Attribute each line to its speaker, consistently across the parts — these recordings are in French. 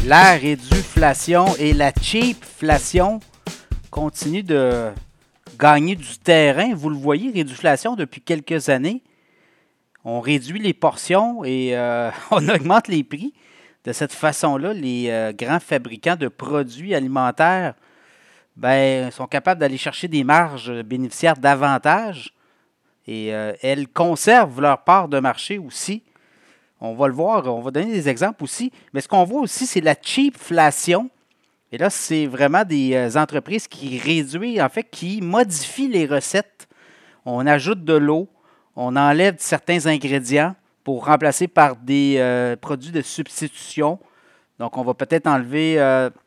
Speaker 1: La réduflation et la cheapflation continuent de gagner du terrain. Vous le voyez, réduflation depuis quelques années. On réduit les portions et on augmente les prix. De cette façon-là, les grands fabricants de produits alimentaires sont capables d'aller chercher des marges bénéficiaires davantage et elles conservent leur part de marché aussi. On va le voir, on va donner des exemples aussi. Mais ce qu'on voit aussi, c'est la cheapflation. Et là, c'est vraiment des entreprises qui réduisent, en fait, qui modifient les recettes. On ajoute de l'eau, on enlève certains ingrédients pour remplacer par des produits de substitution. Donc, on va peut-être enlever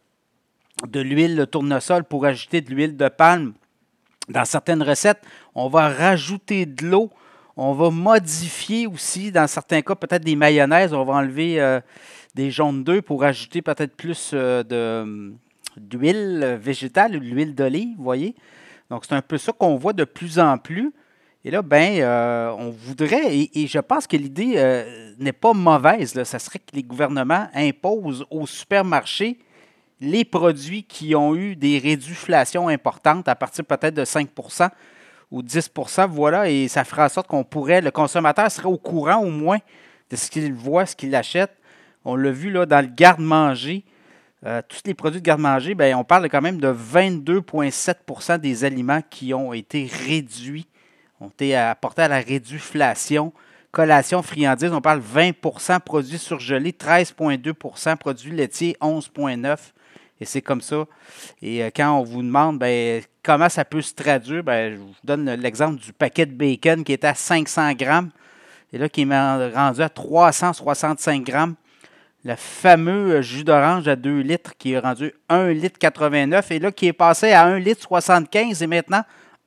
Speaker 1: de l'huile de tournesol pour ajouter de l'huile de palme. Dans certaines recettes, on va rajouter de l'eau. On va modifier aussi, dans certains cas, peut-être des mayonnaises. On va enlever des jaunes d'œufs pour ajouter peut-être plus d'huile végétale ou de l'huile d'olive, vous voyez. Donc, c'est un peu ça qu'on voit de plus en plus. Et là, on voudrait, et je pense que l'idée n'est pas mauvaise, là. Ça serait que les gouvernements imposent aux supermarchés les produits qui ont eu des réduflations importantes à partir peut-être de 5 ou 10 voilà, et ça fera en sorte le consommateur serait au courant au moins de ce qu'il voit, ce qu'il achète. On l'a vu là dans le garde-manger. Tous les produits de garde-manger, on parle quand même de 22,7 des aliments qui ont été réduits, ont été apportés à la réduflation. Collation, friandises, on parle 20 produits surgelés, 13,2 produits laitiers, 11,9 et c'est comme ça. Et quand on vous demande comment ça peut se traduire, je vous donne l'exemple du paquet de bacon qui était à 500 grammes et là qui est rendu à 365 grammes. Le fameux jus d'orange à 2 litres qui est rendu 1 litre 89 et là qui est passé à 1 litre 75 et maintenant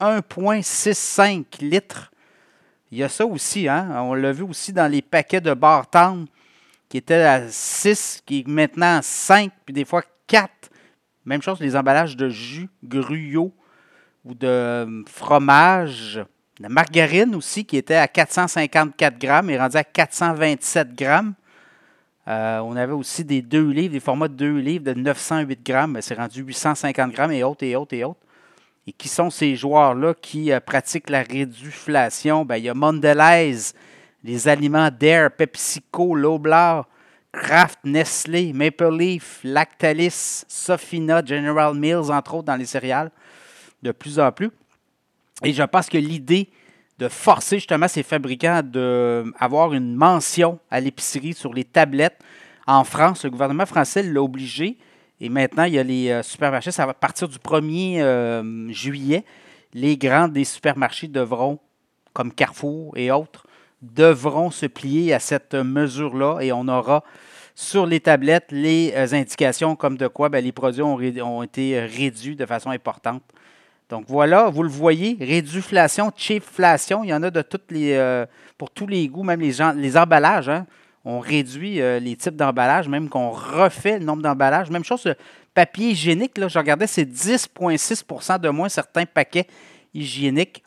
Speaker 1: 1,65 litres. Il y a ça aussi, hein? On l'a vu aussi dans les paquets de Bartend qui étaient à 6, qui est maintenant à 5, puis des fois 4. Même chose, les emballages de jus, Gruyot ou de fromage. La margarine aussi, qui était à 454 grammes, est rendue à 427 grammes. On avait aussi des 2 livres, des formats de 2 livres de 908 grammes, mais c'est rendu 850 grammes et autres, et autres, et autres. Et qui sont ces joueurs-là qui pratiquent la réduflation? Il y a Mondelez, les aliments Dare, PepsiCo, Loblaw, Kraft, Nestlé, Maple Leaf, Lactalis, Sofina, General Mills, entre autres, dans les céréales, de plus en plus. Et je pense que l'idée de forcer justement ces fabricants d'avoir une mention à l'épicerie sur les tablettes, en France, le gouvernement français l'a obligé. Et maintenant, il y a les supermarchés, ça va partir du 1er juillet. Les grands des supermarchés devront, comme Carrefour et autres, devront se plier à cette mesure-là et on aura sur les tablettes les indications comme de quoi les produits ont été réduits de façon importante. Donc voilà, vous le voyez, réduflation, cheapflation, il y en a de toutes pour tous les goûts, même les emballages, hein. On réduit les types d'emballages, même qu'on refait le nombre d'emballages. Même chose, le papier hygiénique, là, je regardais, c'est 10,6 de moins certains paquets hygiéniques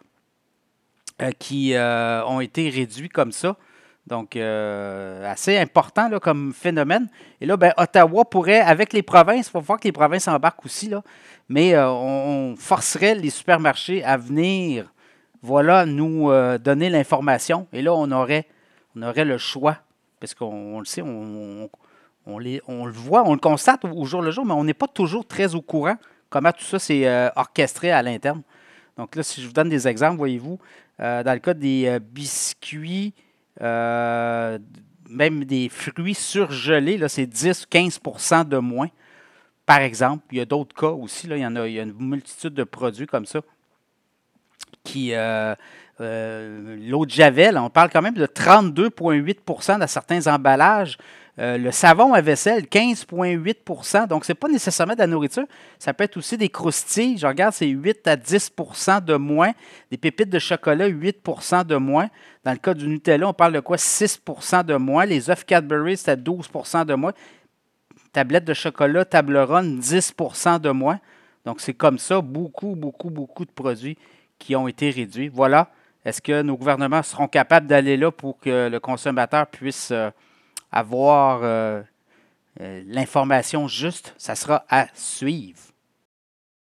Speaker 1: qui ont été réduits comme ça. Donc, assez important là, comme phénomène. Et là, Ottawa pourrait, avec les provinces, il faut voir que les provinces embarquent aussi, là, mais on forcerait les supermarchés à venir, nous donner l'information. Et là, on aurait le choix. Parce qu'on le sait, on le voit, on le constate au jour le jour, mais on n'est pas toujours très au courant comment tout ça s'est orchestré à l'interne. Donc là, si je vous donne des exemples, voyez-vous, dans le cas des biscuits, même des fruits surgelés, là, c'est 10-15 de moins, par exemple. Il y a d'autres cas aussi, là, il y a une multitude de produits comme ça qui... l'eau de Javel, on parle quand même de 32,8 dans certains emballages. Le savon à vaisselle, 15,8 donc, ce n'est pas nécessairement de la nourriture. Ça peut être aussi des croustilles. Je regarde, c'est 8 à 10 de moins. Des pépites de chocolat, 8 de moins. Dans le cas du Nutella, on parle de quoi? 6 de moins. Les œufs Cadbury, c'est à 12 de moins. Tablette de chocolat, Toblerone, 10 de moins. Donc, c'est comme ça, beaucoup de produits qui ont été réduits. Voilà. Est-ce que nos gouvernements seront capables d'aller là pour que le consommateur puisse avoir L'information juste, ça sera à suivre.